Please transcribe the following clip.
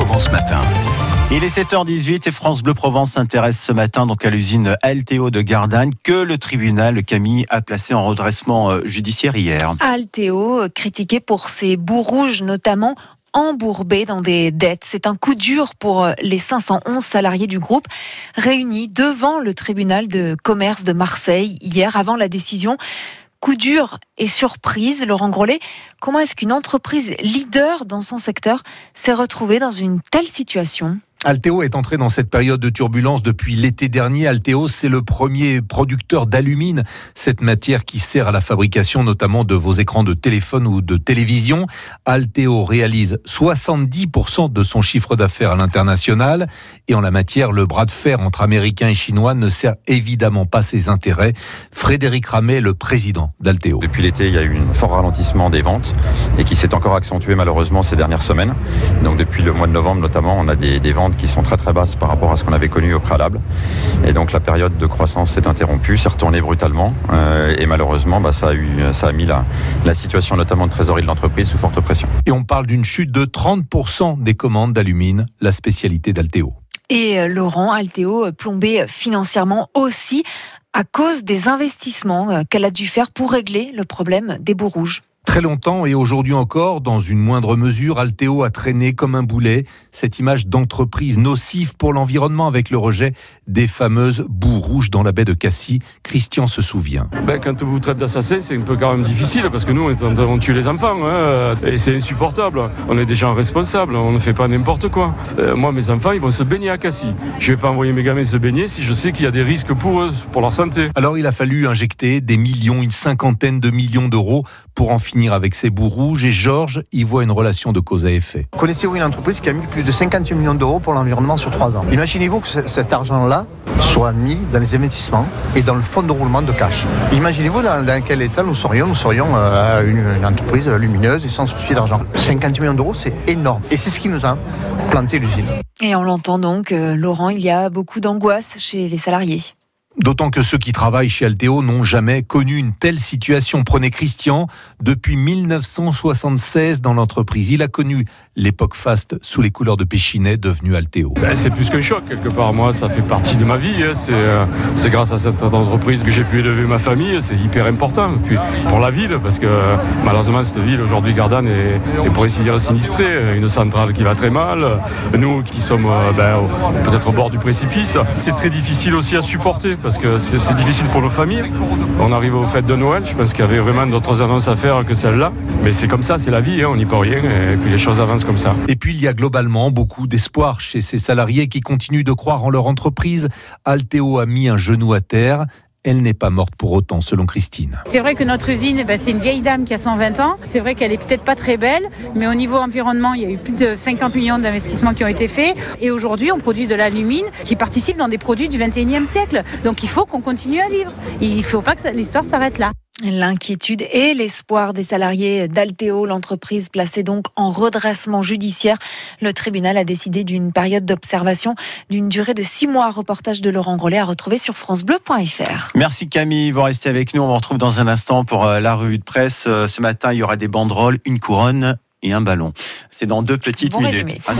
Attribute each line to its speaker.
Speaker 1: Provence Matin.
Speaker 2: Il est 7h18 et France Bleu Provence s'intéresse ce matin donc à l'usine Alteo de Gardanne que le tribunal Camille a placé en redressement judiciaire hier.
Speaker 3: Alteo, critiqué pour ses bouts rouges notamment, embourbés dans des dettes. C'est un coup dur pour les 511 salariés du groupe réunis devant le tribunal de commerce de Marseille hier avant la décision. Coup dur et surprise, Laurent Grollet, comment est-ce qu'une entreprise leader dans son secteur s'est retrouvée dans une telle situation ?
Speaker 4: Alteo est entré dans cette période de turbulence depuis l'été dernier. Alteo, c'est le premier producteur d'alumine, cette matière qui sert à la fabrication notamment de vos écrans de téléphone ou de télévision. Alteo réalise 70% de son chiffre d'affaires à l'international. Et en la matière, le bras de fer entre Américains et Chinois ne sert évidemment pas ses intérêts. Frédéric Ramet, le président d'Alteo.
Speaker 5: Depuis l'été, il y a eu un fort ralentissement des ventes et qui s'est encore accentué malheureusement ces dernières semaines. Donc depuis le mois de novembre notamment, on a des ventes qui sont très très basses par rapport à ce qu'on avait connu au préalable. Et donc la période de croissance s'est interrompue, s'est retournée brutalement et malheureusement ça a mis la situation notamment de trésorerie de l'entreprise sous forte pression.
Speaker 4: Et on parle d'une chute de 30% des commandes d'alumine, la spécialité d'Alteo.
Speaker 3: Et Laurent, Alteo plombé financièrement aussi à cause des investissements qu'elle a dû faire pour régler le problème des bouts rouges.
Speaker 4: Très longtemps et aujourd'hui encore, dans une moindre mesure, Alteo a traîné comme un boulet cette image d'entreprise nocive pour l'environnement avec le rejet des fameuses boues rouges dans la baie de Cassis. Christian se souvient.
Speaker 6: Quand vous traitez d'assassins, c'est un peu quand même difficile parce que nous, on tue les enfants et c'est insupportable. On est des gens responsables, on ne fait pas n'importe quoi. Moi, mes enfants, ils vont se baigner à Cassis. Je ne vais pas envoyer mes gamins se baigner si je sais qu'il y a des risques pour eux, pour leur santé.
Speaker 4: Alors, il a fallu injecter des millions, une cinquantaine de millions d'euros pour en finir avec ces bouts rouges et Georges y voit une relation de cause à effet.
Speaker 7: Connaissez-vous une entreprise qui a mis plus de 58 millions d'euros pour l'environnement sur 3 ans ? Imaginez-vous que cet argent-là soit mis dans les investissements et dans le fonds de roulement de cash. Imaginez-vous dans quel état nous serions une entreprise lumineuse et sans souci d'argent. 50 millions d'euros, c'est énorme. Et c'est ce qui nous a planté l'usine.
Speaker 3: Et on l'entend donc, Laurent, il y a beaucoup d'angoisse chez les salariés.
Speaker 4: D'autant que ceux qui travaillent chez Alteo n'ont jamais connu une telle situation. Prenez Christian, depuis 1976 dans l'entreprise. Il a connu l'époque faste sous les couleurs de Péchinet, devenu Alteo.
Speaker 6: C'est plus qu'un choc, quelque part. Moi, ça fait partie de ma vie. C'est grâce à cette entreprise que j'ai pu élever ma famille. C'est hyper important. Puis pour la ville, parce que malheureusement, cette ville, aujourd'hui, Gardanne, est pour ainsi dire sinistrée. Une centrale qui va très mal. Nous, qui sommes peut-être au bord du précipice. C'est très difficile aussi à supporter. Parce que c'est difficile pour nos familles. On arrive aux fêtes de Noël, je pense qu'il y avait vraiment d'autres annonces à faire que celle-là. Mais c'est comme ça, c'est la vie, on n'y peut rien. Et puis les choses avancent comme ça.
Speaker 4: Et puis il y a globalement beaucoup d'espoir chez ces salariés qui continuent de croire en leur entreprise. Alteo a mis un genou à terre. Elle n'est pas morte pour autant, selon Christine.
Speaker 8: C'est vrai que notre usine, c'est une vieille dame qui a 120 ans. C'est vrai qu'elle est peut-être pas très belle, mais au niveau environnement, il y a eu plus de 50 millions d'investissements qui ont été faits. Et aujourd'hui, on produit de l'alumine qui participe dans des produits du 21e siècle. Donc il faut qu'on continue à vivre. Il ne faut pas que l'histoire s'arrête là.
Speaker 3: L'inquiétude et l'espoir des salariés d'Alteo, l'entreprise placée donc en redressement judiciaire. Le tribunal a décidé d'une période d'observation d'une durée de 6 mois. Reportage de Laurent Grollet à retrouver sur francebleu.fr.
Speaker 2: Merci Camille, vous restez avec nous. On vous retrouve dans un instant pour la revue de presse. Ce matin, il y aura des banderoles, une couronne et un ballon. C'est dans 2 petites minutes. Résumé.